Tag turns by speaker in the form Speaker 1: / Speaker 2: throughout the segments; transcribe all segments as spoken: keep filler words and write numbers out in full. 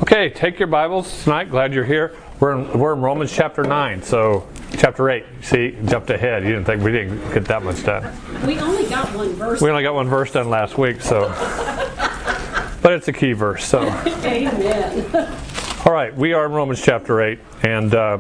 Speaker 1: Okay, take your Bibles tonight. Glad you're here. We're in, we're in Romans chapter nine, so chapter eight. See, jumped ahead. You didn't think we didn't get that much done.
Speaker 2: We only got one verse.
Speaker 1: We only got one verse done last week, so. But it's a key verse, so.
Speaker 2: Amen.
Speaker 1: All right, we are in Romans chapter eight, and uh,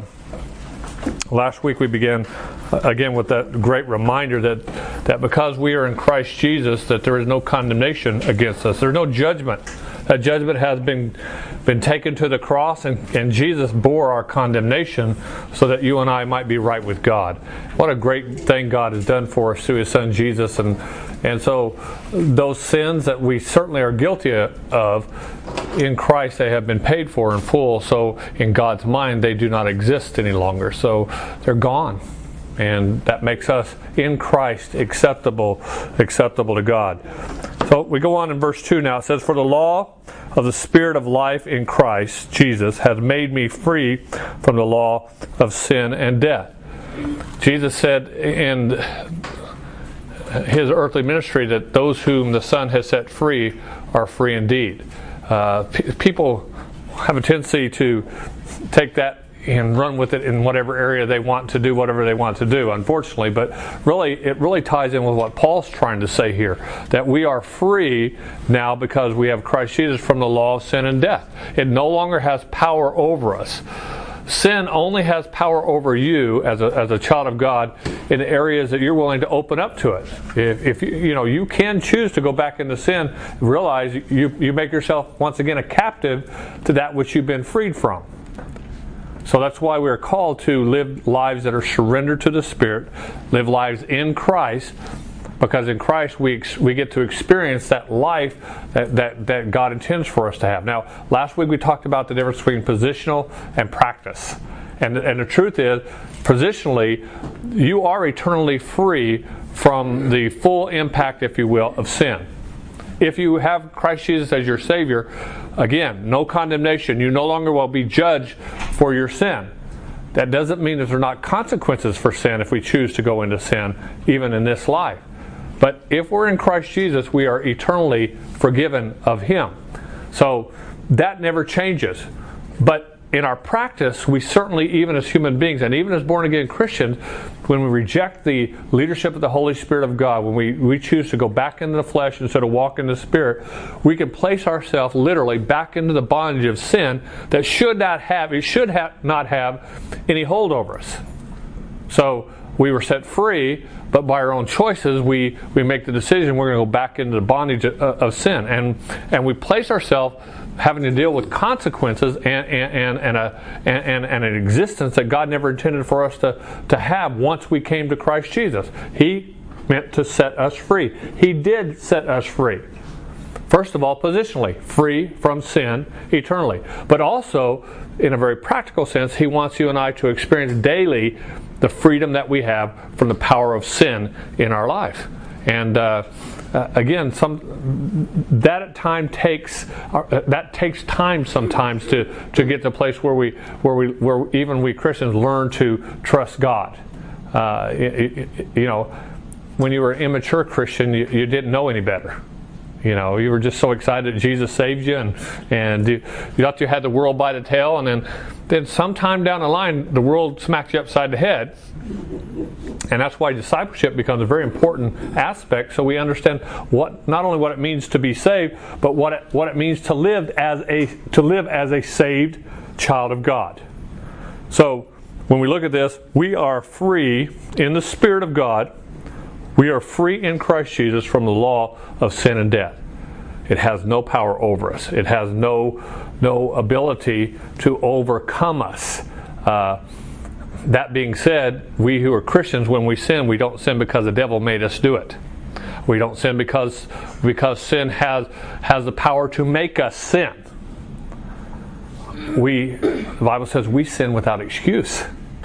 Speaker 1: last week we began uh, again with that great reminder that that because we are in Christ Jesus, that there is no condemnation against us. There's no judgment. That judgment has been been taken to the cross, and, and Jesus bore our condemnation so that you and I might be right with God. What a great thing God has done for us through His Son Jesus. And, and so those sins that we certainly are guilty of, in Christ they have been paid for in full. So in God's mind they do not exist any longer. So they're gone. And that makes us in Christ acceptable, acceptable to God. So we go on in verse two now. It says, "For the law of the Spirit of life in Christ Jesus has made me free from the law of sin and death." Jesus said in His earthly ministry that those whom the Son has set free are free indeed. Uh, p- people have a tendency to take that and run with it in whatever area they want to do whatever they want to do, unfortunately. But really, it really ties in with what Paul's trying to say here, that we are free now because we have Christ Jesus from the law of sin and death. It no longer has power over us. Sin only has power over you as a as a child of God in areas that you're willing to open up to it. If, if you you know you can choose to go back into sin, realize you you make yourself once again a captive to that which you've been freed from. So that's why we are called to live lives that are surrendered to the Spirit, live lives in Christ, because in Christ we ex- we get to experience that life that, that, that God intends for us to have. Now, last week we talked about the difference between positional and practice. And, and the truth is, positionally, you are eternally free from the full impact, if you will, of sin. If you have Christ Jesus as your Savior, again, no condemnation. You no longer will be judged for your sin. That doesn't mean that there are not consequences for sin if we choose to go into sin, even in this life. But if we're in Christ Jesus, we are eternally forgiven of Him. So that never changes. But in our practice, we certainly, even as human beings, and even as born-again Christians, when we reject the leadership of the Holy Spirit of God, when we, we choose to go back into the flesh instead of walk in the Spirit, we can place ourselves literally back into the bondage of sin that should not have, it should have not have any hold over us. So we were set free, but by our own choices, we, we make the decision we're going to go back into the bondage of, of sin. And, and we place ourselves having to deal with consequences and and, and, and, a, and, and an existence that God never intended for us to, to have once we came to Christ Jesus. He meant to set us free. He did set us free. First of all, positionally, free from sin eternally. But also, in a very practical sense, He wants you and I to experience daily the freedom that we have from the power of sin in our life. And uh, uh, again, some that at time takes uh, that takes time sometimes to, to get to a place where we where we where even we Christians learn to trust God. Uh, it, it, you know, when you were an immature Christian, you, you didn't know any better. You know, you were just so excited that Jesus saved you, and and you, you thought you had the world by the tail, and then then sometime down the line, the world smacks you upside the head. And that's why discipleship becomes a very important aspect, so we understand what not only what it means to be saved, but what it, what it means to live as a to live as a saved child of God. So when we look at this, we are free in the Spirit of God. We are free in Christ Jesus from the law of sin and death. It has no power over us. It has no no ability to overcome us. Uh, That being said, we who are Christians, when we sin, we don't sin because the devil made us do it. We don't sin because because sin has has the power to make us sin. We, the Bible says, we sin without excuse.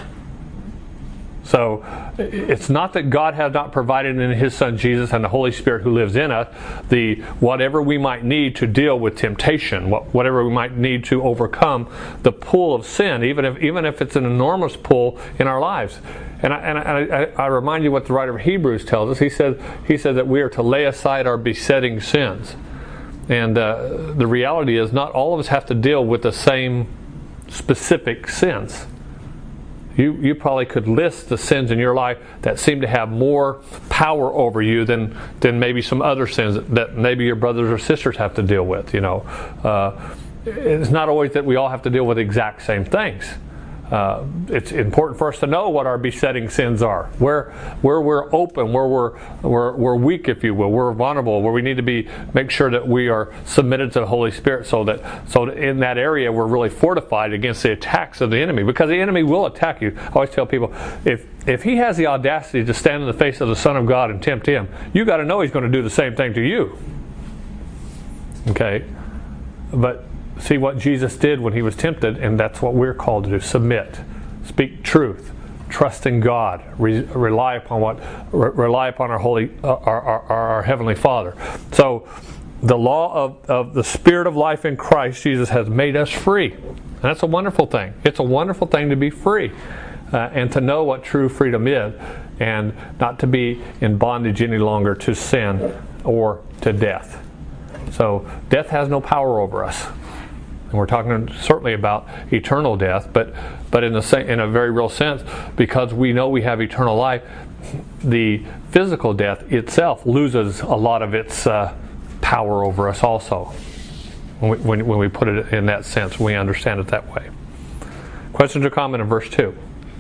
Speaker 1: So it's not that God has not provided in His Son Jesus and the Holy Spirit who lives in us the whatever we might need to deal with temptation, whatever we might need to overcome the pull of sin, even if even if it's an enormous pull in our lives. And I, and I, I remind you what the writer of Hebrews tells us. He says he says that we are to lay aside our besetting sins. and uh, the reality is not all of us have to deal with the same specific sins. You you probably could list the sins in your life that seem to have more power over you than than maybe some other sins that maybe your brothers or sisters have to deal with. You know, uh, it's not always that we all have to deal with the exact same things. Uh, it's important for us to know what our besetting sins are, where where we're open, where we're, we're we're weak, if you will, we're vulnerable, where we need to be make sure that we are submitted to the Holy Spirit, so that so that in that area we're really fortified against the attacks of the enemy, because the enemy will attack you. I always tell people, if if he has the audacity to stand in the face of the Son of God and tempt him, you got to know he's going to do the same thing to you. Okay, but see what Jesus did when he was tempted, and that's what we're called to do. Submit, speak truth, trust in God, re- rely upon what re- rely upon our holy uh, our, our, our heavenly Father. So the law of, of the Spirit of life in Christ Jesus has made us free, and that's a wonderful thing. It's a wonderful thing to be free, uh, and to know what true freedom is, and not to be in bondage any longer to sin or to death. So death has no power over us. And we're talking certainly about eternal death, but but in the same, in a very real sense, because we know we have eternal life, the physical death itself loses a lot of its uh, power over us also. When we, when, when we put it in that sense, we understand it that way. Questions or comment in verse two?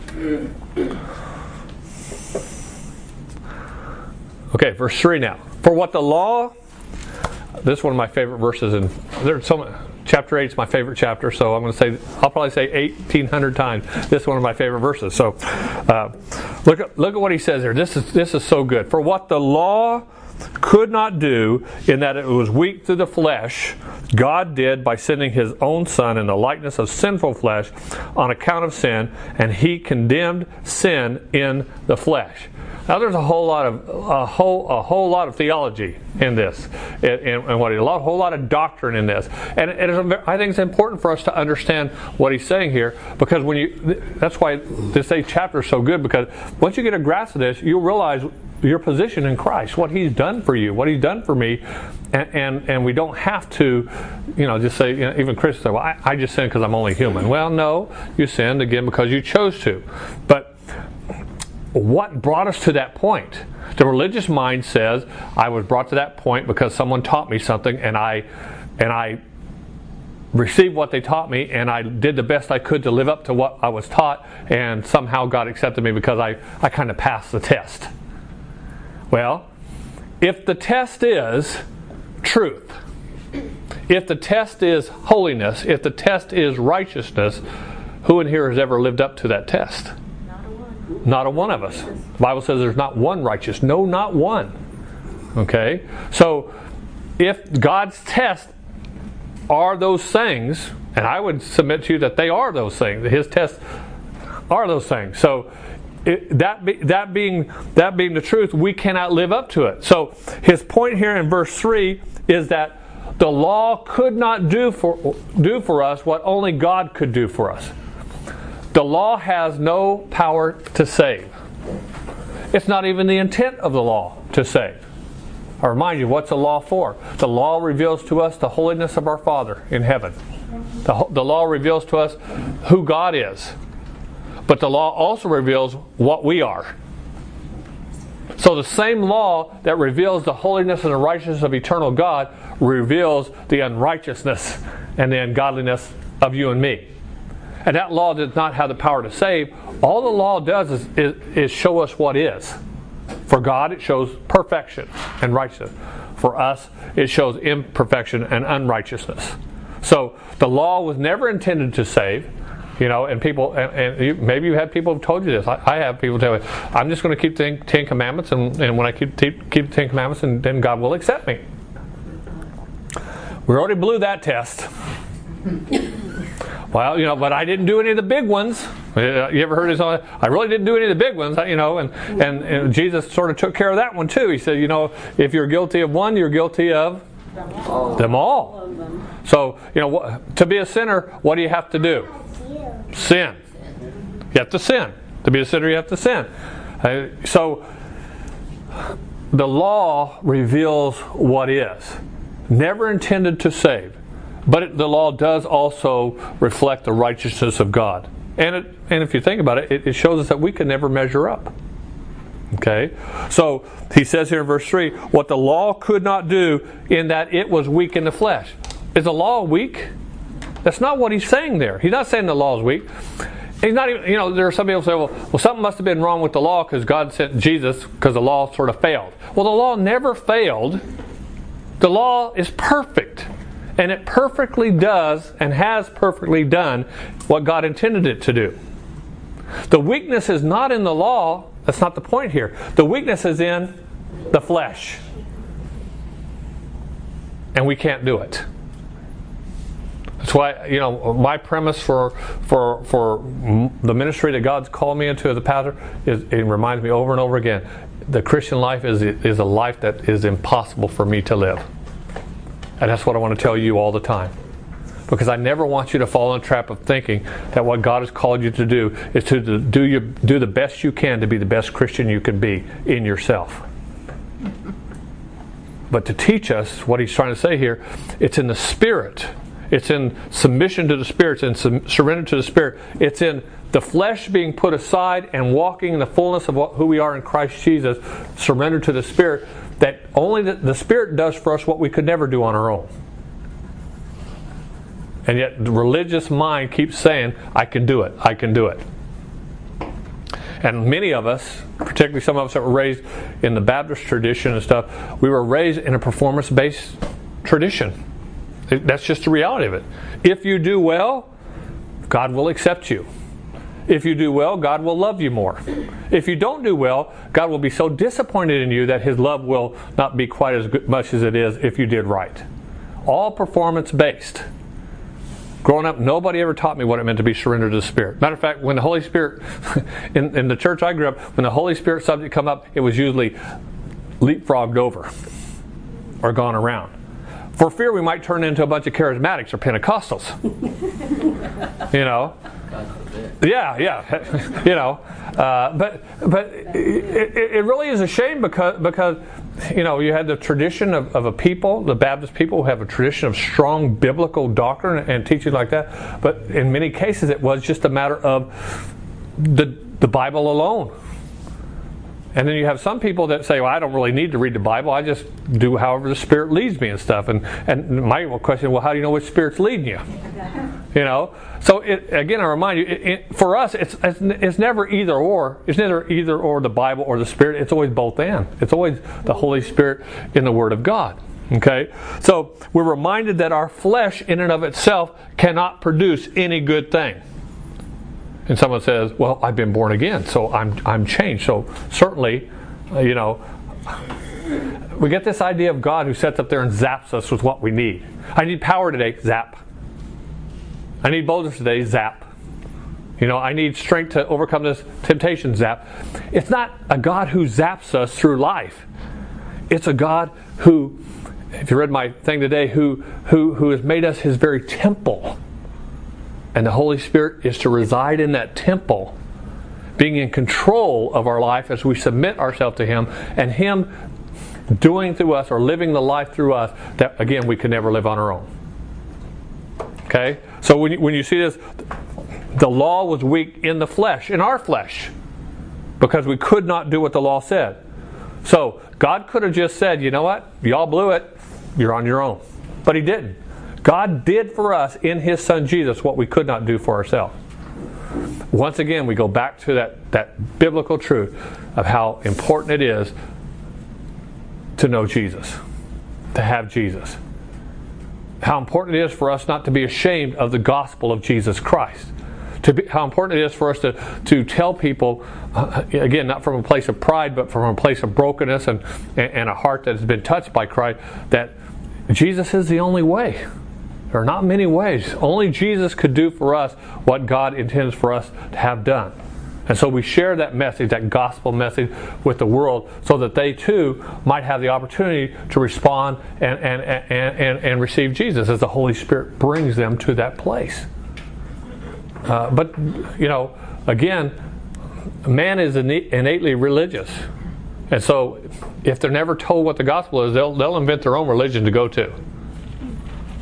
Speaker 1: Okay, verse three now. For what the law, this is one of my favorite verses, and there's so many. Chapter eight is my favorite chapter, so I'm going to say, I'll probably say eighteen hundred times. This is one of my favorite verses. So, uh, look at look at what he says here. This is this is so good. For what the law could not do, in that it was weak through the flesh, God did by sending His own Son in the likeness of sinful flesh on account of sin, and He condemned sin in the flesh. Now, there's a whole lot of a whole a whole lot of theology in this, and, and what a lot, whole lot of doctrine in this, and it is, I think it's important for us to understand what he's saying here, because when you, that's why this eighth chapter is so good, because once you get a grasp of this, you'll realize your position in Christ, what He's done for you, what He's done for me, and and, and we don't have to, you know, just say, you know, even Christians say, well, I, I just sinned because I'm only human. Well, no, you sinned again because you chose to, but what brought us to that point? The religious mind says, I was brought to that point because someone taught me something, and I and I received what they taught me, and I did the best I could to live up to what I was taught, and somehow God accepted me because I, I kind of passed the test. Well, if the test is truth, if the test is holiness, if the test is righteousness, who in here has ever lived up to that test? Not a one of us. The Bible says there's not one righteous. No, not one. Okay? So, if God's test are those things, and I would submit to you that they are those things, His tests are those things. So, it, that be, that being that being the truth, we cannot live up to it. So, his point here in verse three is that the law could not do for do for us what only God could do for us. The law has no power to save. It's not even the intent of the law to save. I remind you, what's the law for? The law reveals to us the holiness of our Father in heaven. The, the law reveals to us who God is. But the law also reveals what we are. So the same law that reveals the holiness and the righteousness of eternal God reveals the unrighteousness and the ungodliness of you and me. And that law does not have the power to save. All the law does is, is, is show us what is. For God, it shows perfection and righteousness. For us, it shows imperfection and unrighteousness. So the law was never intended to save. You know, and people, and, and you, maybe you had people who told you this. I, I have people tell me, I'm just going to keep the Ten Commandments, and, and when I keep, keep, keep the Ten Commandments, and then God will accept me. We already blew that test. Well, you know, but I didn't do any of the big ones. You ever heard his own? I really didn't do any of the big ones, you know, and, and, and Jesus sort of took care of that one too. He said, you know, if you're guilty of one, you're guilty of them all. Them all. So, you know, to be a sinner, what do you have to do? Sin. You have to sin. To be a sinner, you have to sin. Uh, so, the law reveals what is. never intended to save. But it, the law does also reflect the righteousness of God. And it, and if you think about it, it, it shows us that we can never measure up. Okay? So he says here in verse three, what the law could not do in that it was weak in the flesh. Is the law weak? That's not what he's saying there. He's not saying the law is weak. He's not even, you know, there are some people who say, well, well something must have been wrong with the law because God sent Jesus because the law sort of failed. Well, the law never failed. The law is perfect. And it perfectly does and has perfectly done what God intended it to do. The weakness is not in the law. That's not the point here. The weakness is in the flesh. And we can't do it. That's why, you know, my premise for for for the ministry that God's called me into as a pastor is, it reminds me over and over again, the Christian life is is a life that is impossible for me to live. And that's what I want to tell you all the time. Because I never want you to fall in the trap of thinking that what God has called you to do is to do you do the best you can to be the best Christian you can be in yourself. But to teach us what he's trying to say here, it's in the Spirit. It's in submission to the Spirit. It's in surrender to the Spirit. It's in the flesh being put aside and walking in the fullness of what, who we are in Christ Jesus, surrender to the Spirit, that only the, the Spirit does for us what we could never do on our own. And yet the religious mind keeps saying, I can do it, I can do it. And many of us, particularly some of us that were raised in the Baptist tradition and stuff, we were raised in a performance-based tradition. That's just the reality of it. If you do well, God will accept you. If you do well, God will love you more. If you don't do well, God will be so disappointed in you that His love will not be quite as good, much as it is if you did right. All performance-based. Growing up, nobody ever taught me what it meant to be surrendered to the Spirit. Matter of fact, when the Holy Spirit, in, in the church I grew up, when the Holy Spirit subject come up, it was usually leapfrogged over or gone around. For fear we might turn into a bunch of charismatics or Pentecostals. You know? Yeah, yeah. You know. Uh, but but it, it really is a shame because, because you know, you had the tradition of, of a people, the Baptist people who have a tradition of strong biblical doctrine and teaching like that. But in many cases it was just a matter of the the Bible alone. And then you have some people that say, well, I don't really need to read the Bible. I just do however the Spirit leads me and stuff. And and my question, well, how do you know which Spirit's leading you? You know? So, it, again, I remind you, it, it, for us, it's, it's it's never either or. It's neither either or the Bible or the Spirit. It's always both and. It's always the Holy Spirit in the Word of God. Okay? So, we're reminded that our flesh in and of itself cannot produce any good thing. And someone says, well, I've been born again, so I'm I'm changed. So certainly, uh, you know, we get this idea of God who sits up there and zaps us with what we need. I need power today, zap. I need boldness today, zap. You know, I need strength to overcome this temptation, zap. It's not a God who zaps us through life. It's a God who, if you read my thing today, who who who has made us His very temple. And the Holy Spirit is to reside in that temple, being in control of our life as we submit ourselves to Him, and Him doing through us or living the life through us that, again, we could never live on our own. Okay? So when you, when you see this, the law was weak in the flesh, in our flesh, because we could not do what the law said. So God could have just said, you know what? Y'all blew it. You're on your own. But He didn't. God did for us in His Son Jesus what we could not do for ourselves. Once again, we go back to that, that biblical truth of how important it is to know Jesus, to have Jesus. How important it is for us not to be ashamed of the gospel of Jesus Christ. To be, how important it is for us to, to tell people, uh, again, not from a place of pride, but from a place of brokenness and, and, and a heart that has been touched by Christ, that Jesus is the only way. There are not many ways. Only Jesus could do for us what God intends for us to have done. And so we share that message, that gospel message, with the world so that they too might have the opportunity to respond and, and, and, and, and receive Jesus as the Holy Spirit brings them to that place. Uh, but, you know, again, man is innately religious. And so if they're never told what the gospel is, they'll, they'll invent their own religion to go to.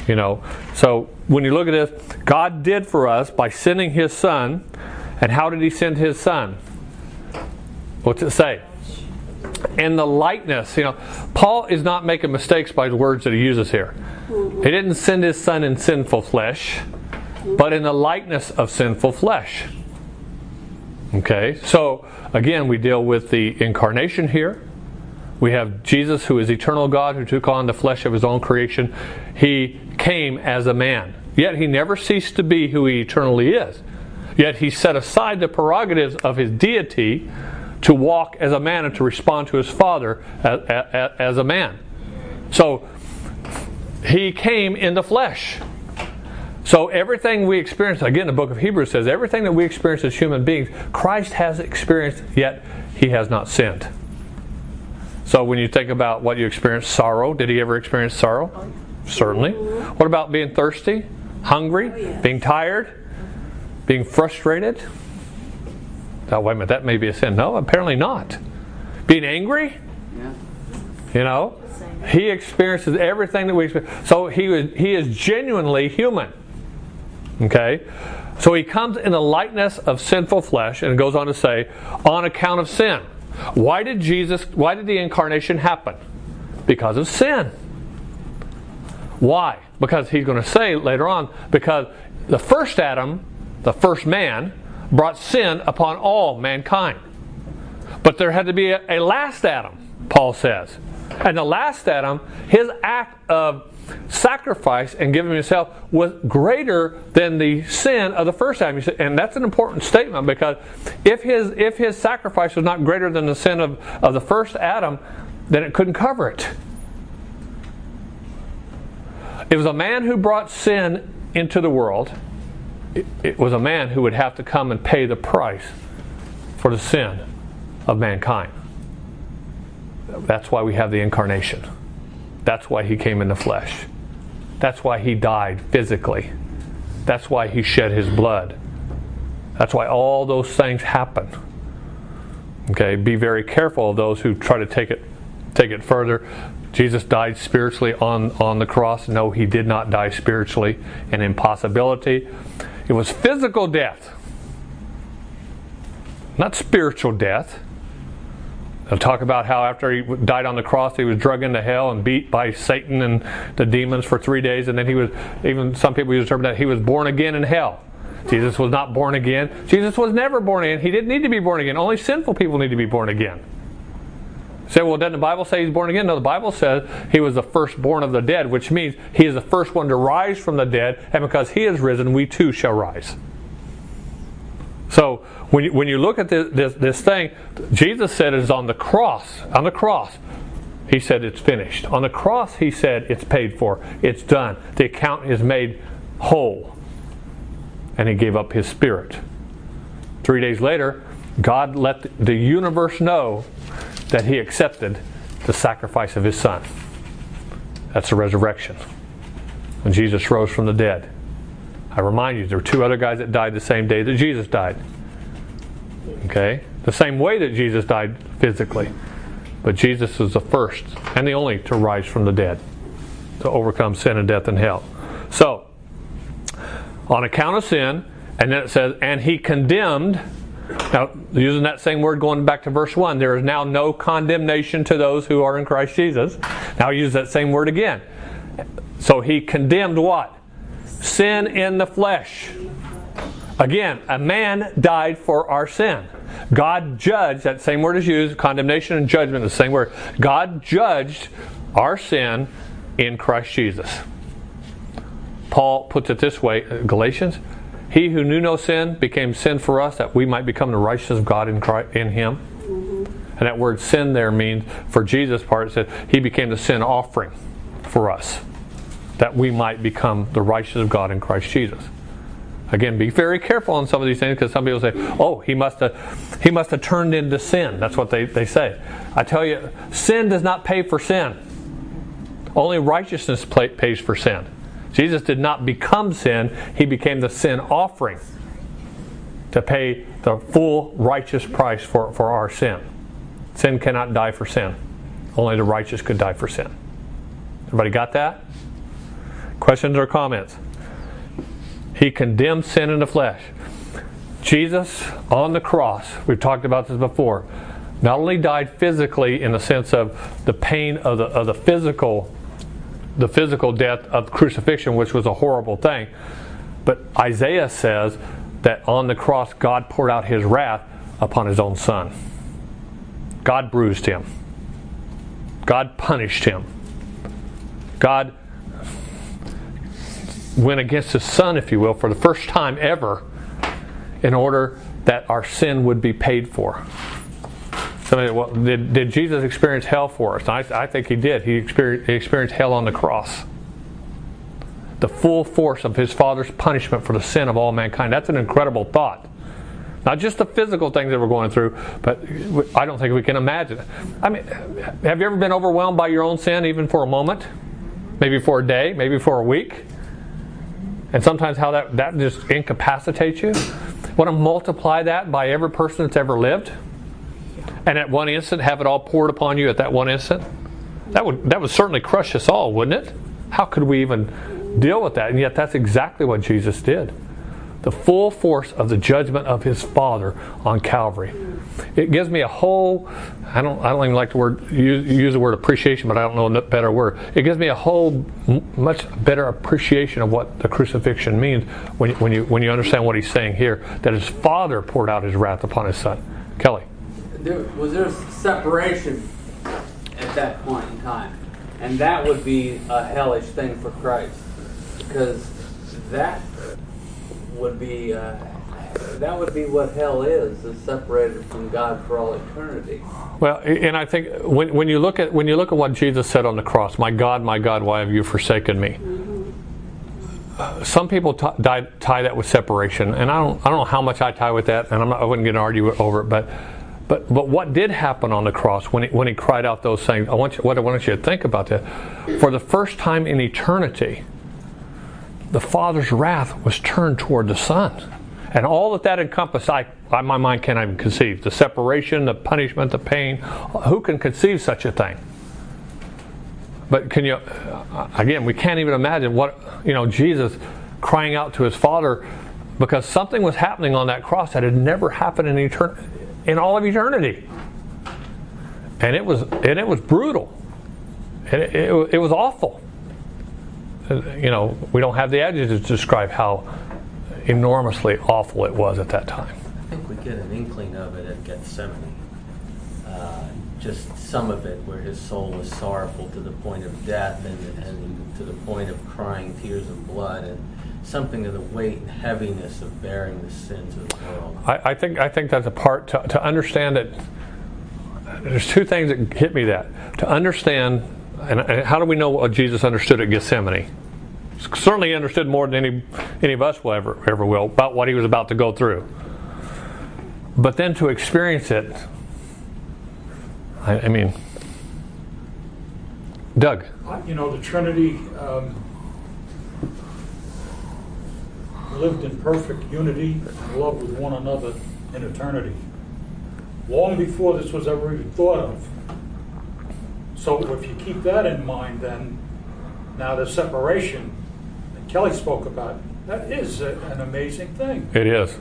Speaker 1: You know, so when you look at this, God did for us by sending His Son. And how did He send His Son? What's it say? In the likeness. You know, Paul is not making mistakes by the words that he uses here. He didn't send His Son in sinful flesh, but in the likeness of sinful flesh. Okay, so again, we deal with the incarnation here. We have Jesus, who is eternal God, who took on the flesh of His own creation. He came as a man. Yet He never ceased to be who He eternally is. Yet He set aside the prerogatives of His deity to walk as a man and to respond to His Father as, as, as a man. So He came in the flesh. So everything we experience, again, the book of Hebrews says, everything that we experience as human beings, Christ has experienced, yet He has not sinned. So when you think about what you experience, sorrow, did He ever experience sorrow? Certainly. What about being thirsty, hungry, being tired, being frustrated? Oh, wait a minute, that may be a sin. No, apparently not. Being angry? You know? He experiences everything that we experience. So he was, he is genuinely human. Okay? So He comes in the likeness of sinful flesh, and it goes on to say, on account of sin. Why did Jesus, why did the incarnation happen? Because of sin. Why? Because He's going to say later on, because the first Adam, the first man, brought sin upon all mankind. But there had to be a, a last Adam, Paul says. And the last Adam, his act of sacrifice and giving Himself was greater than the sin of the first Adam. And that's an important statement, because if his if his sacrifice was not greater than the sin of, of the first Adam, then it couldn't cover it. It was a man who brought sin into the world. It, it was a man who would have to come and pay the price for the sin of mankind. That's why we have the incarnation. That's why He came in the flesh. That's why He died physically. That's why He shed His blood. That's why all those things happen. Okay, be very careful of those who try to take it take it further. Jesus died spiritually on, on the cross. No, He did not die spiritually. An impossibility. It was physical death, not spiritual death. They'll talk about how after He died on the cross, He was dragged into hell and beat by Satan and the demons for three days. And then He was, even some people use the term that He was born again in hell. Jesus was not born again. Jesus was never born again. He didn't need to be born again. Only sinful people need to be born again. You say, well, doesn't the Bible say He's born again? No, the Bible says He was the firstborn of the dead, which means He is the first one to rise from the dead. And because He is risen, we too shall rise. So when you, when you look at this, this, this thing, Jesus said it is on the cross. On the cross, He said it's finished. On the cross, He said it's paid for. It's done. The account is made whole. And He gave up His Spirit. Three days later, God let the universe know that He accepted the sacrifice of His Son. That's the resurrection. When Jesus rose from the dead. I remind you, there were two other guys that died the same day that Jesus died. Okay? The same way that Jesus died physically. But Jesus was the first and the only to rise from the dead, to overcome sin and death and hell. So, on account of sin, and then it says, and He condemned. Now, using that same word going back to verse one, there is now no condemnation to those who are in Christ Jesus. Now I use that same word again. So He condemned what? Sin in the flesh. Again, a man died for our sin. God judged, that same word is used, condemnation and judgment, the same word. God judged our sin in Christ Jesus. Paul puts it this way, Galatians, He who knew no sin became sin for us, that we might become the righteousness of God in Christ, in Him. And that word sin there means, for Jesus' part, it said He became the sin offering for us, that we might become the righteousness of God in Christ Jesus. Again, be very careful on some of these things, because some people say, oh, he must have he must have turned into sin. That's what they, they say. I tell you, sin does not pay for sin. Only righteousness pay, pays for sin. Jesus did not become sin. He became the sin offering to pay the full righteous price for, for our sin. Sin cannot die for sin. Only the righteous could die for sin. Everybody got that? Questions or comments? He condemned sin in the flesh. Jesus on the cross, we've talked about this before, not only died physically in the sense of the pain of the of the physical the physical death of crucifixion, which was a horrible thing, but Isaiah says that on the cross God poured out his wrath upon his own son. God bruised him. God punished him. God went against his son, if you will, for the first time ever, in order that our sin would be paid for. Somebody, well, did, did Jesus experience hell for us? I, I think he did. He experienced, he experienced hell on the cross. The full force of his Father's punishment for the sin of all mankind. That's an incredible thought. Not just the physical things that we're going through, but I don't think we can imagine it. I mean, have you ever been overwhelmed by your own sin, even for a moment? Maybe for a day, maybe for a week? And sometimes how that, that just incapacitates you. Want to multiply that by every person that's ever lived? And at one instant have it all poured upon you at that one instant? That would that would certainly crush us all, wouldn't it? How could we even deal with that? And yet that's exactly what Jesus did. The full force of the judgment of his Father on Calvary. It gives me a whole, I don't I don't even like the word use, use the word appreciation, but I don't know a better word. It gives me a whole much better appreciation of what the crucifixion means when you, when you when you understand what he's saying here, that his Father poured out his wrath upon his Son. Kelly.
Speaker 3: There, was there separation at that point in time? And that would be a hellish thing for Christ, because that would be uh, that would be what hell is, is separated from God for all eternity.
Speaker 1: Well, and I think when, when you look at when you look at what Jesus said on the cross, "My God, my God, why have you forsaken me?" Uh, some people t- tie, tie that with separation, and I don't I don't know how much I tie with that, and I'm not, I wouldn't get to argue over it, but. But but what did happen on the cross when he, when he cried out those things? I want you, what I want you to think about that. For the first time in eternity, the Father's wrath was turned toward the Son. And all that that encompassed, I, I, my mind can't even conceive. The separation, the punishment, the pain. Who can conceive such a thing? But can you, again, we can't even imagine what, you know, Jesus crying out to his Father because something was happening on that cross that had never happened in eternity. In all of eternity, and it was and it was brutal, and it, it, it was awful. You know, we don't have the adjectives to describe how enormously awful it was at that time.
Speaker 4: I think we get an inkling of it at Gethsemane. Uh, just some of it, where his soul was sorrowful to the point of death, and, and to the point of crying tears of blood, and something of the weight and heaviness of bearing the sins of the world.
Speaker 1: I, I think I think that's a part to, to understand that. There's two things that hit me that to understand, and, and how do we know what Jesus understood at Gethsemane? Certainly, he understood more than any any of us will ever ever will about what he was about to go through. But then to experience it, I, I mean, Doug.
Speaker 5: You know, the Trinity. Um, lived in perfect unity and love with one another in eternity, long before this was ever even thought of. So if you keep that in mind, then now the separation that Kelly spoke about, that is a, an amazing thing.
Speaker 1: It is.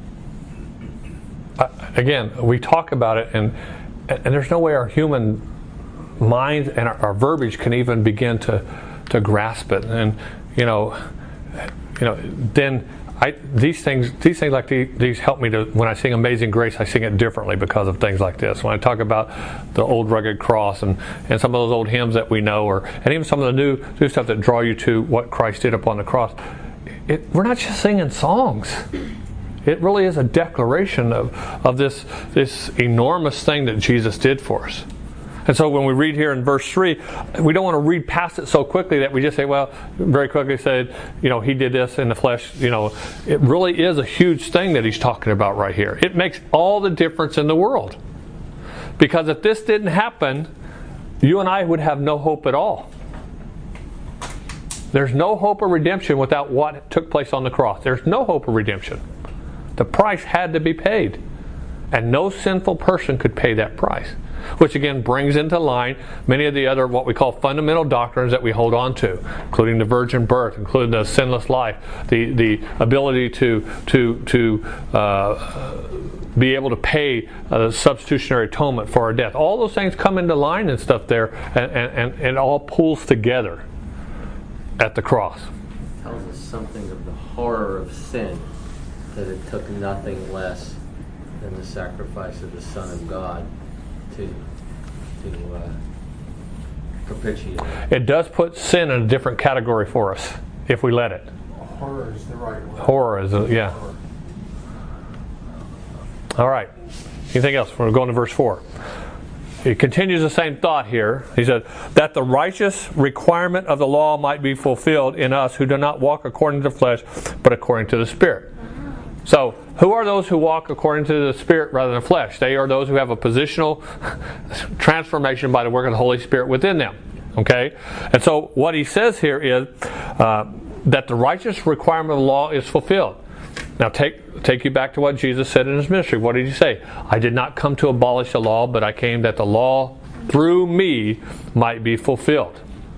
Speaker 1: Uh, again, we talk about it, and and there's no way our human minds and our, our verbiage can even begin to to grasp it. And you know. You know, then I, these things, these things like these, these help me to. When I sing "Amazing Grace," I sing it differently because of things like this. When I talk about the old rugged cross and, and some of those old hymns that we know, or and even some of the new new stuff that draw you to what Christ did upon the cross, it, we're not just singing songs. It really is a declaration of of this this enormous thing that Jesus did for us. And so when we read here in verse three, we don't want to read past it so quickly that we just say, well, very quickly said, you know, he did this in the flesh. You know, it really is a huge thing that he's talking about right here. It makes all the difference in the world. Because if this didn't happen, you and I would have no hope at all. There's no hope of redemption without what took place on the cross. There's no hope of redemption. The price had to be paid. And no sinful person could pay that price. which again brings into line many of the other what we call fundamental doctrines that we hold on to, including the virgin birth, including the sinless life, the the ability to to to uh, be able to pay a substitutionary atonement for our death. All those things come into line and stuff there, and and, and it all pulls together at the cross.
Speaker 4: Tells us something of the horror of sin, that it took nothing less than the sacrifice of the Son of God to to uh, propitiate it.
Speaker 1: It does put sin in a different category for us if we let it.
Speaker 6: Horror is the right word.
Speaker 1: Horror is, a, yeah. All right. Anything else? We're going to verse four. He continues the same thought here. He said, that the righteous requirement of the law might be fulfilled in us who do not walk according to the flesh, but according to the Spirit. So, who are those who walk according to the Spirit rather than flesh? They are those who have a positional transformation by the work of the Holy Spirit within them. Okay? And so, what he says here is uh, that the righteous requirement of the law is fulfilled. Now, take take you back to what Jesus said in his ministry. What did he say? I did not come to abolish the law, but I came that the law through me might be fulfilled.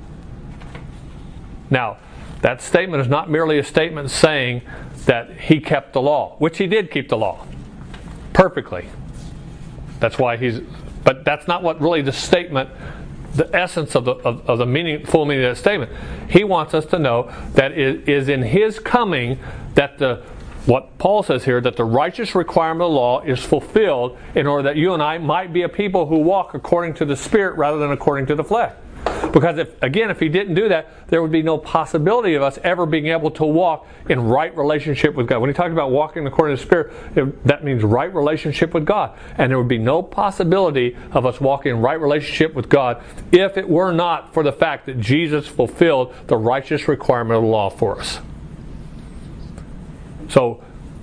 Speaker 1: Now, that statement is not merely a statement saying that he kept the law, which he did keep the law perfectly. That's why he's, but that's not what really the statement, the essence of the of, of the meaning, full meaning of that statement. He wants us to know that it is in his coming that the what Paul says here, that the righteous requirement of the law is fulfilled in order that you and I might be a people who walk according to the Spirit rather than according to the flesh. Because if again, if he didn't do that, there would be no possibility of us ever being able to walk in right relationship with God. When he talks about walking according to the Spirit, it, that means right relationship with God. And there would be no possibility of us walking in right relationship with God if it were not for the fact that Jesus fulfilled the righteous requirement of the law for us. So,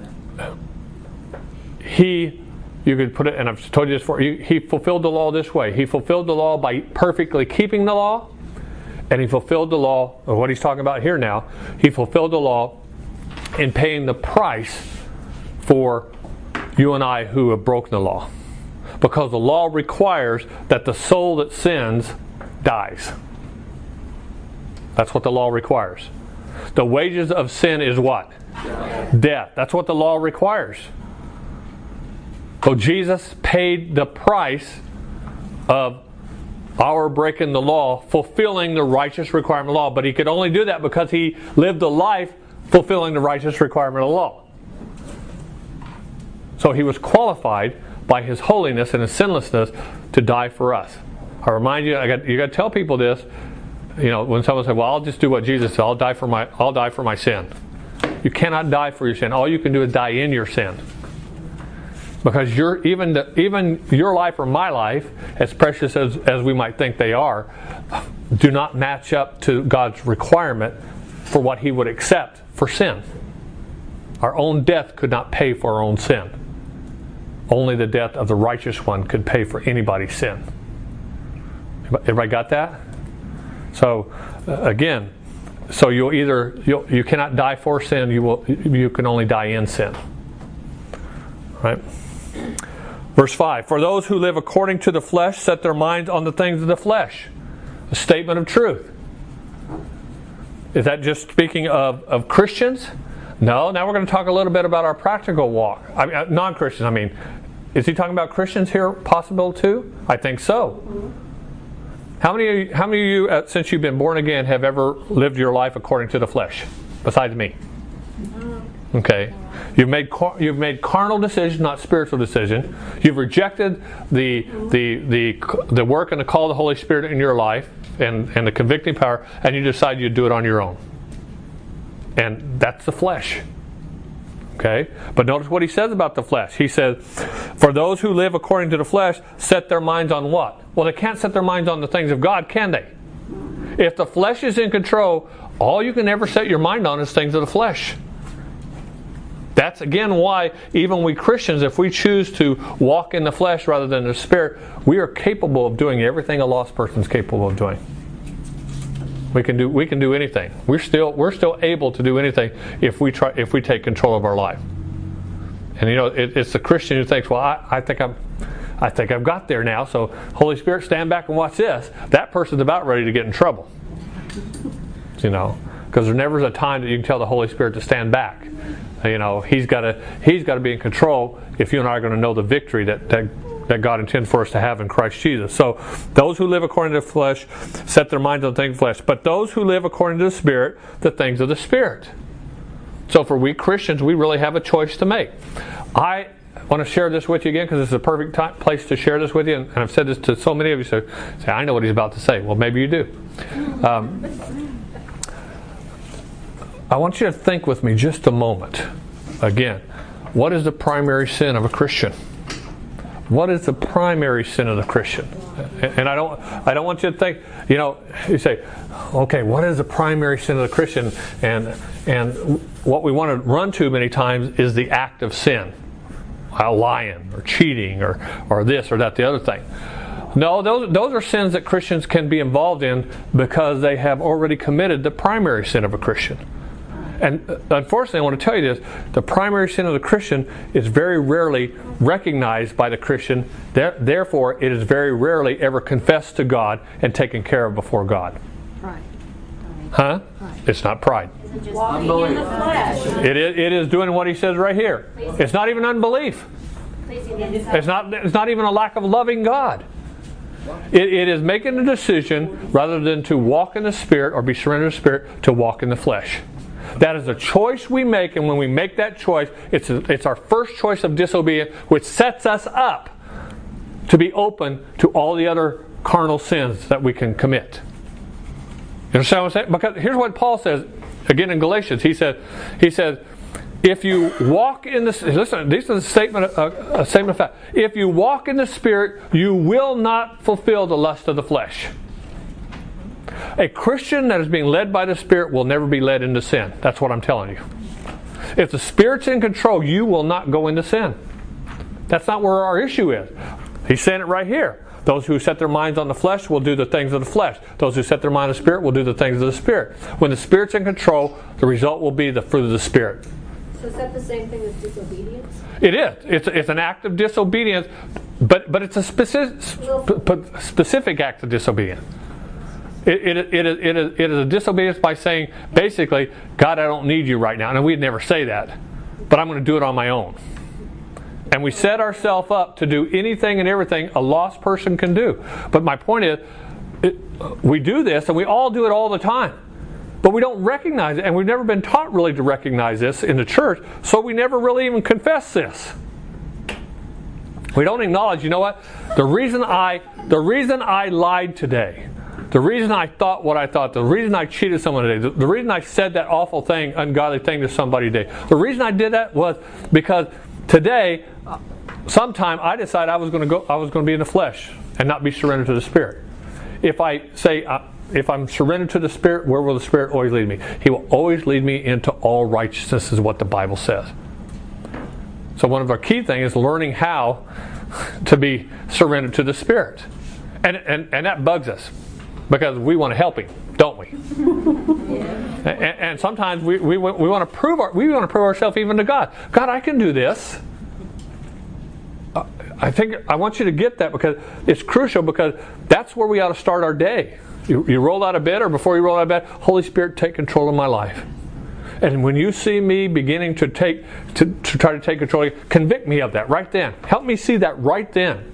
Speaker 1: he, you could put it, and I've told you this before, he fulfilled the law this way. He fulfilled the law by perfectly keeping the law, and he fulfilled the law, or what he's talking about here now, he fulfilled the law in paying the price for you and I who have broken the law. Because the law requires that the soul that sins dies. That's what the law requires. The wages of sin is what? Death. Death. That's what the law requires. So Jesus paid the price of our breaking the law, fulfilling the righteous requirement of the law. But he could only do that because he lived a life fulfilling the righteous requirement of the law. So he was qualified by his holiness and his sinlessness to die for us. I remind you, I got you got to tell people this. You know, when someone says, "Well, I'll just do what Jesus said. I'll die for my I'll die for my sin." You cannot die for your sin. All you can do is die in your sin. Because you're, even the, even your life or my life, as precious as, as we might think they are, do not match up to God's requirement for what he would accept for sin. Our own death could not pay for our own sin. Only the death of the righteous one could pay for anybody's sin. Everybody got that? So, uh, again, so you'll either you'll, you cannot die for sin. You will you can only die in sin. Right. Verse five. For those who live according to the flesh set their minds on the things of the flesh. A statement of truth. Is that just speaking of, of Christians? No. Now we're going to talk a little bit about our practical walk. I mean, non-Christians. I mean, is he talking about Christians here? Possible too? I think so. How many of you, how many of you uh, since you've been born again, have ever lived your life according to the flesh? Besides me. Okay. You've made you've made carnal decisions, not spiritual decisions. You've rejected the the the the work and the call of the Holy Spirit in your life and, and the convicting power, and you decide you do it on your own. And that's the flesh. Okay? But notice what he says about the flesh. He says, for those who live according to the flesh set their minds on what? Well, they can't set their minds on the things of God, can they? If the flesh is in control, all you can ever set your mind on is things of the flesh. That's again why even we Christians, if we choose to walk in the flesh rather than the Spirit, we are capable of doing everything a lost person is capable of doing. We can do we can do anything. We're still we're still able to do anything if we try if we take control of our life. And you know, it, it's the Christian who thinks, well, I, I think I'm I think I've got there now. So Holy Spirit, stand back and watch this. That person's about ready to get in trouble. You know, because there never is a time that you can tell the Holy Spirit to stand back. You know, He's got to He's got to be in control if you and I are going to know the victory that, that that God intends for us to have in Christ Jesus. So those who live according to the flesh set their minds on the things of the flesh, but those who live according to the Spirit, the things of the Spirit. So for we Christians, we really have a choice to make. I want to share this with you again because it's a perfect time, place to share this with you, and, and I've said this to so many of you, so say, I know what he's about to say. Well, maybe you do. Um, I want you to think with me just a moment. Again, what is the primary sin of a Christian? What is the primary sin of the Christian? And I don't I don't want you to think, you know, you say, okay, what is the primary sin of the Christian? And and what we want to run to many times is the act of sin. Lying or cheating or, or this or that, the other thing. No, those those are sins that Christians can be involved in because they have already committed the primary sin of a Christian. And unfortunately, I want to tell you this, the primary sin of the Christian is very rarely recognized by the Christian. Therefore, it is very rarely ever confessed to God and taken care of before God.
Speaker 2: Pride.
Speaker 1: Huh? Pride. It's not pride.
Speaker 2: Walking in the flesh.
Speaker 1: It is, it is doing what he says right here. It's not even unbelief. It's not, it's not even a lack of loving God. It, it is making a decision rather than to walk in the Spirit or be surrendered to the Spirit to walk in the flesh. That is a choice we make, and when we make that choice, it's a, it's our first choice of disobedience, which sets us up to be open to all the other carnal sins that we can commit. You understand what I'm saying? Because here's what Paul says again in Galatians. He said, he says, if you walk in the listen, this is a statement, a, a statement of fact. If you walk in the Spirit, you will not fulfill the lust of the flesh. A Christian that is being led by the Spirit will never be led into sin. That's what I'm telling you. If the Spirit's in control, you will not go into sin. That's not where our issue is. He's saying it right here. Those who set their minds on the flesh will do the things of the flesh. Those who set their mind on the Spirit will do the things of the Spirit. When the Spirit's in control, the result will be the fruit of the Spirit.
Speaker 7: So is that the same thing as disobedience?
Speaker 1: It is. It's, it's an act of disobedience, but, but it's a specific, specific act of disobedience. It, it, it, is, it, is, it is a disobedience by saying, basically, God, I don't need you right now. And we'd never say that, but I'm going to do it on my own. And we set ourselves up to do anything and everything a lost person can do. But my point is, it, we do this, and we all do it all the time. But we don't recognize it, and we've never been taught really to recognize this in the church, so we never really even confess this. We don't acknowledge, you know what? The reason I, the reason I lied today, the reason I thought what I thought, the reason I cheated someone today, the, the reason I said that awful thing, ungodly thing to somebody today, the reason I did that was because today, sometime I decided I was going to go, I was going to be in the flesh and not be surrendered to the Spirit. If I say, uh, if I'm surrendered to the Spirit, where will the Spirit always lead me? He will always lead me into all righteousness, is what the Bible says. So one of our key things is learning how to be surrendered to the Spirit, and and and that bugs us. Because we want to help him, don't we? Yeah. And, and sometimes we, we we want to prove our, we want to prove ourselves even to God. God, I can do this. Uh, I think I want you to get that because it's crucial, because that's where we ought to start our day. You, you roll out of bed, or before you roll out of bed, Holy Spirit, take control of my life. And when you see me beginning to take to, to try to take control, convict me of that right then. Help me see that right then.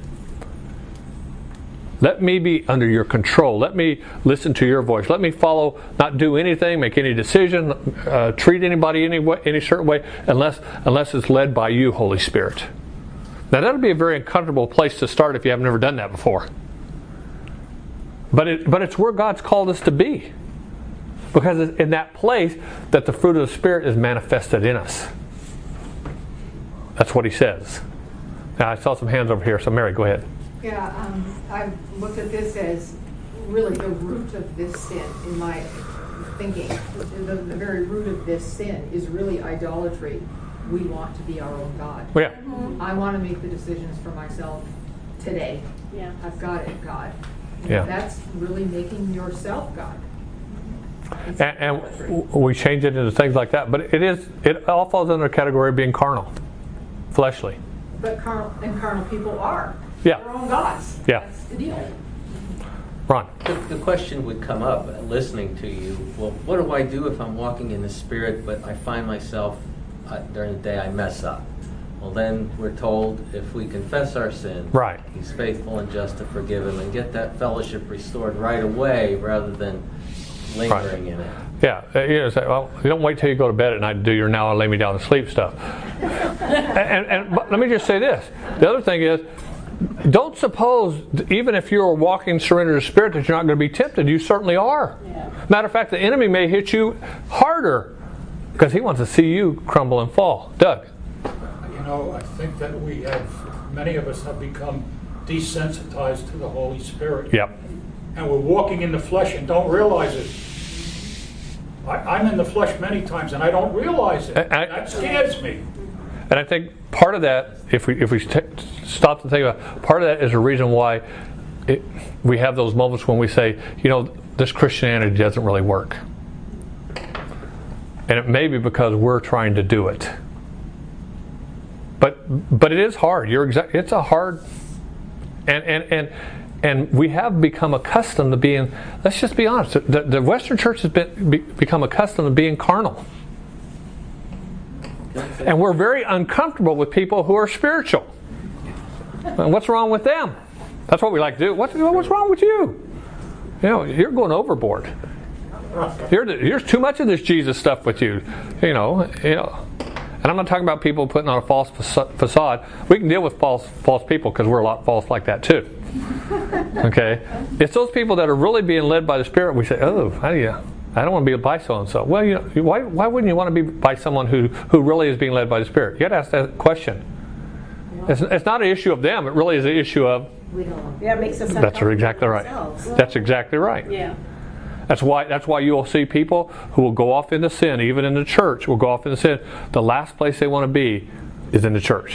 Speaker 1: Let me be under your control. Let me listen to your voice. Let me follow, not do anything, make any decision, uh, treat anybody any way, any certain way, unless unless it's led by you, Holy Spirit. Now that'll be a very uncomfortable place to start if you have never done that before. But it, but it's where God's called us to be, because it's in that place that the fruit of the Spirit is manifested in us. That's what He says. Now I saw some hands over here, so Mary, go ahead.
Speaker 8: Yeah, um, I've looked at this as really the root of this sin in my thinking. The, the very root of this sin is really idolatry. We want to be our own God.
Speaker 1: Yeah.
Speaker 8: I want to make the decisions for myself today.
Speaker 2: Yeah.
Speaker 8: I've got it, God.
Speaker 1: Yeah.
Speaker 8: That's really making yourself God.
Speaker 1: And, and we change it into things like that, but it is it all falls under the category of being carnal, fleshly.
Speaker 8: But carnal and carnal people are.
Speaker 1: Yeah.
Speaker 8: their own gods.
Speaker 1: Yeah.
Speaker 8: That's the deal.
Speaker 1: Ron.
Speaker 4: The, the question would come up, uh, listening to you, well, what do I do if I'm walking in the Spirit, but I find myself, uh, during the day, I mess up? Well, then we're told if we confess our sin,
Speaker 1: Right.
Speaker 4: He's faithful and just to forgive them and get that fellowship restored right away rather than lingering in it.
Speaker 1: Yeah, uh, you know, say, well, you don't wait till you go to bed at night to do your now lay me down to sleep stuff. and, and, and but let me just say this. The other thing is, don't suppose, even if you're walking surrender to Spirit, that you're not going to be tempted. You certainly are.
Speaker 2: Yeah.
Speaker 1: Matter of fact, the enemy may hit you harder because he wants to see you crumble and fall. Doug?
Speaker 5: You know, I think that we have, many of us have become desensitized to the Holy Spirit.
Speaker 1: Yep.
Speaker 5: And we're walking in the flesh and don't realize it. I, I'm in the flesh many times and I don't realize it.
Speaker 1: I- I-
Speaker 5: that scares me.
Speaker 1: And I think part of that, if we if we t- stop to think about it, part of that is the reason why it, we have those moments when we say, you know, this Christianity doesn't really work. And it may be because we're trying to do it. But but it is hard. You're exact. It's a hard, and and and and we have become accustomed to being. Let's just be honest. The, the Western Church has been be, become accustomed to being carnal. And we're very uncomfortable with people who are spiritual. And what's wrong with them? That's what we like to do. What's, what's wrong with you? You know, you're going overboard. You're, there's too much of this Jesus stuff with you. You know, you know. And I'm not talking about people putting on a false facade. We can deal with false false people because we're a lot false like that too. Okay? It's those people that are really being led by the Spirit. We say, oh, how do you... I don't want to be by so and so. Well, you know, why why wouldn't you want to be by someone who, who really is being led by the Spirit? You got to ask that question. It's, it's not an issue of them. It really is an issue of.
Speaker 2: We don't. Yeah, it makes us.
Speaker 1: That's exactly right.
Speaker 2: Ourselves.
Speaker 1: That's exactly right.
Speaker 2: Yeah.
Speaker 1: That's why that's why you will see people who will go off into sin, even in the church, will go off into sin. The last place they want to be is in the church.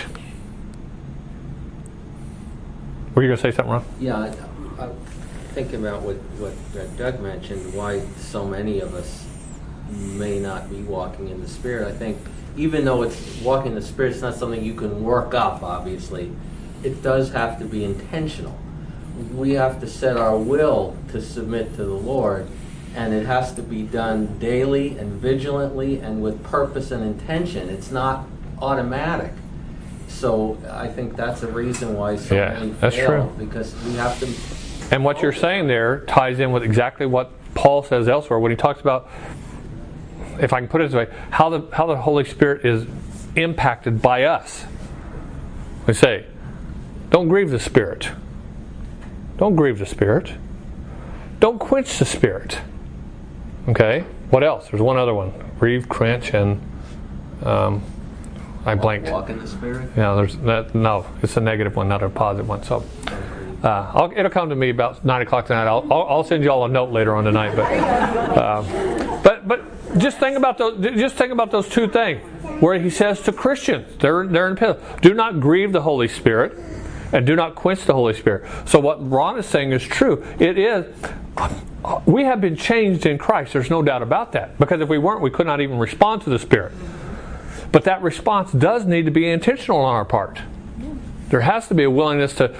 Speaker 1: Were you going to say something, Ron?
Speaker 4: Yeah, I, I, thinking about what, what Doug mentioned, why so many of us may not be walking in the Spirit. I think even though it's walking in the Spirit, it's not something you can work up, obviously. It does have to be intentional. We have to set our will to submit to the Lord, and it has to be done daily and vigilantly and with purpose and intention. It's not automatic. So I think that's a reason why so
Speaker 1: Yeah,
Speaker 4: many
Speaker 1: that's
Speaker 4: fail,
Speaker 1: true.
Speaker 4: because we have to.
Speaker 1: And what you're saying there ties in with exactly what Paul says elsewhere when he talks about, if I can put it this way, how the how the Holy Spirit is impacted by us. We say, don't grieve the Spirit. Don't grieve the Spirit. Don't quench the Spirit. Okay? What else? There's one other one. Grieve, quench, and um, I blanked.
Speaker 4: Walk in the Spirit?
Speaker 1: Yeah, there's that, no, it's a negative one, not a positive one. So uh, I'll, it'll come to me about nine o'clock tonight. I'll, I'll, I'll send you all a note later on tonight. But uh, but but just think about those. Just think about those two things where he says to Christians, they're they're in pit. Do not grieve the Holy Spirit, and do not quench the Holy Spirit. So what Ron is saying is true. It is. We have been changed in Christ. There's no doubt about that. Because if we weren't, we could not even respond to the Spirit. But that response does need to be intentional on our part. There has to be a willingness to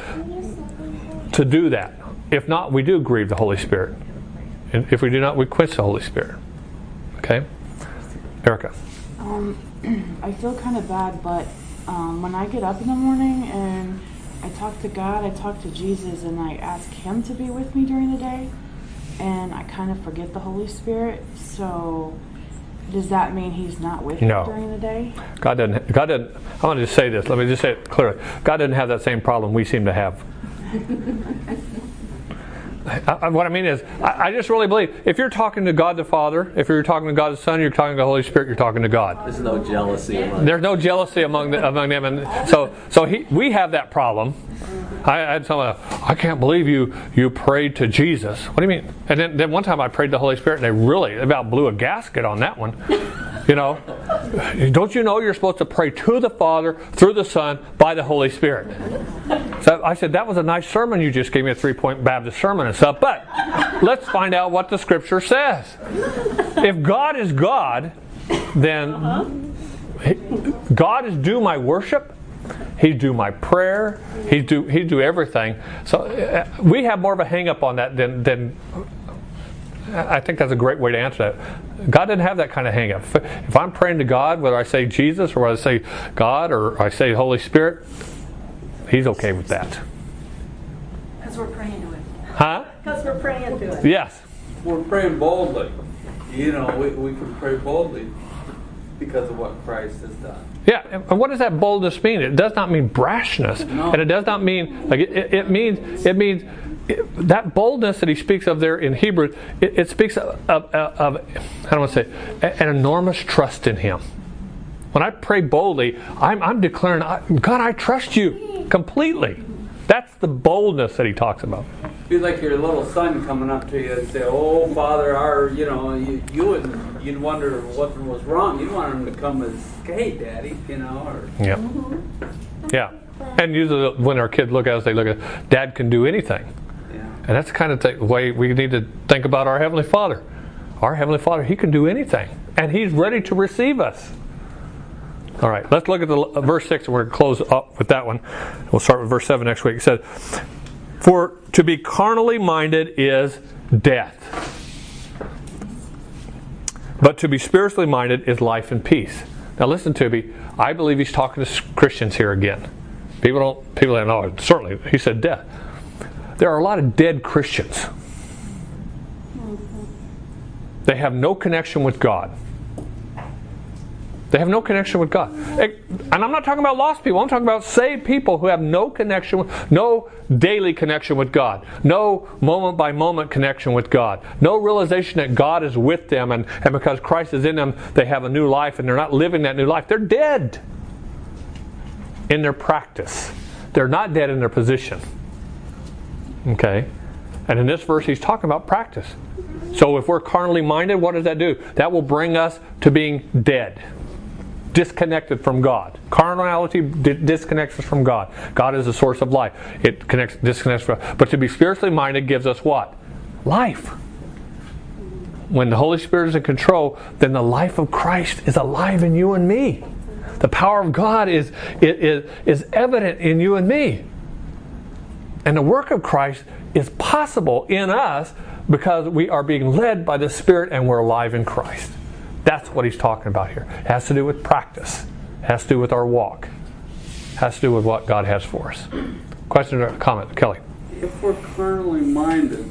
Speaker 1: to do that. If not, we do grieve the Holy Spirit. And if we do not, we quench the Holy Spirit. Okay? Erica.
Speaker 9: Um, I feel kind of bad, but um, when I get up in the morning and I talk to God, I talk to Jesus, and I ask Him to be with me during the day, and I kind of forget the Holy Spirit. So does that mean He's not with
Speaker 1: No.
Speaker 9: me during the day?
Speaker 1: God doesn't. God doesn't. I want to just say this. Let me just say it clearly. God doesn't have that same problem we seem to have. I, I, what I mean is, I, I just really believe if you're talking to God the Father, if you're talking to God the Son, you're talking to the Holy Spirit, you're talking to God.
Speaker 4: There's no jealousy among
Speaker 1: There's no jealousy among the, among them, and so so he, we have that problem. I, I had someone, I can't believe you you prayed to Jesus. What do you mean? And then, then one time I prayed to the Holy Spirit, and they really about blew a gasket on that one. You know, don't you know you're supposed to pray to the Father, through the Son, by the Holy Spirit? So I said, that was a nice sermon you just gave me, a three-point Baptist sermon and stuff, but let's find out what the Scripture says. If God is God, then God is due my worship, He'd do my prayer. He'd do He'd do everything. So uh, we have more of a hang up on that than than. I think that's a great way to answer that. God didn't have that kind of hang up. If I'm praying to God, whether I say Jesus or whether I say God or I say Holy Spirit, He's okay with that.
Speaker 2: Because we're praying to it.
Speaker 1: Huh?
Speaker 2: Because we're praying to it.
Speaker 1: Yes.
Speaker 3: We're praying boldly. You know, we, we can pray boldly because of what Christ has done.
Speaker 1: Yeah, and what does that boldness mean? It does not mean brashness,
Speaker 3: No.
Speaker 1: and it does not mean like it, it, it means it means it, that boldness that he speaks of there in Hebrew. It, it speaks of, of, of how do I say it? An enormous trust in Him. When I pray boldly, I'm, I'm declaring, God, I trust You completely. That's the boldness that he talks about.
Speaker 3: Be like your little son coming up to you and say, "Oh, Father, our, you know, you, you wouldn't, you'd wonder what was wrong. You'd want him to come as, hey, Daddy, you know." Or,
Speaker 1: yeah, yeah. And usually when our kids look at us, they look at, Dad can do anything.
Speaker 3: yeah.
Speaker 1: And that's the kind of th- way we need to think about our Heavenly Father. Our Heavenly Father, He can do anything, and He's ready to receive us. All right, let's look at the uh, verse six, and we're going to close up with that one. We'll start with verse seven next week. It says, "For to be carnally minded is death, but to be spiritually minded is life and peace." Now listen to me. I believe he's talking to Christians here again. People don't. People don't know. Certainly, he said death. There are a lot of dead Christians. They have no connection with God. They have no connection with God. And I'm not talking about lost people. I'm talking about saved people who have no connection, with, no daily connection with God. No moment by moment connection with God. No realization that God is with them, and, and because Christ is in them, they have a new life and they're not living that new life. They're dead in their practice. They're not dead in their position. Okay? And in this verse, he's talking about practice. So if we're carnally minded, what does that do? That will bring us to being dead. Disconnected from God. Carnality di- disconnects us from God. God is the source of life. It connects, disconnects from God. But to be spiritually minded gives us what? Life. When the Holy Spirit is in control, then the life of Christ is alive in you and me. The power of God is, is, is evident in you and me. And the work of Christ is possible in us because we are being led by the Spirit and we're alive in Christ. That's what he's talking about here. It has to do with practice. It has to do with our walk. It has to do with what God has for us. Question or comment? Kelly?
Speaker 3: If we're carnally minded,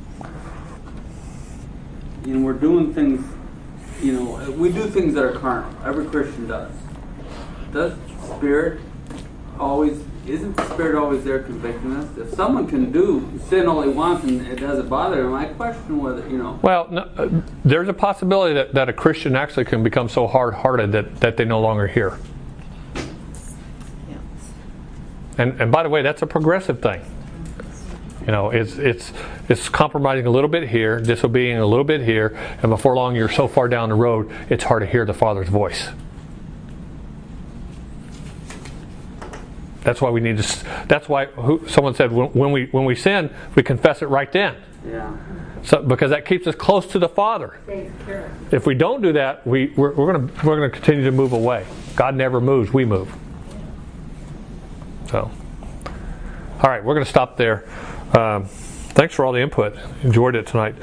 Speaker 3: you know, we're doing things, you know, we do things that are carnal. Every Christian does. Does Spirit always, isn't the Spirit always there convicting us? If someone can do sin all he wants and it doesn't bother him, I question whether, you know.
Speaker 1: Well, no, uh, there's a possibility that, that a Christian actually can become so hard-hearted that, that they no longer hear.
Speaker 8: Yeah.
Speaker 1: And and by the way, that's a progressive thing. You know, it's it's it's compromising a little bit here, disobeying a little bit here, and before long you're so far down the road, it's hard to hear the Father's voice. That's why we need to. That's why who, someone said when, when we when we sin, we confess it right then.
Speaker 3: Yeah.
Speaker 1: So because that keeps us close to the Father. If we don't do that, we we're, we're going to we're going to continue to move away. God never moves; we move. So, all right, we're going to stop there. Um, thanks for all the input. Enjoyed it tonight.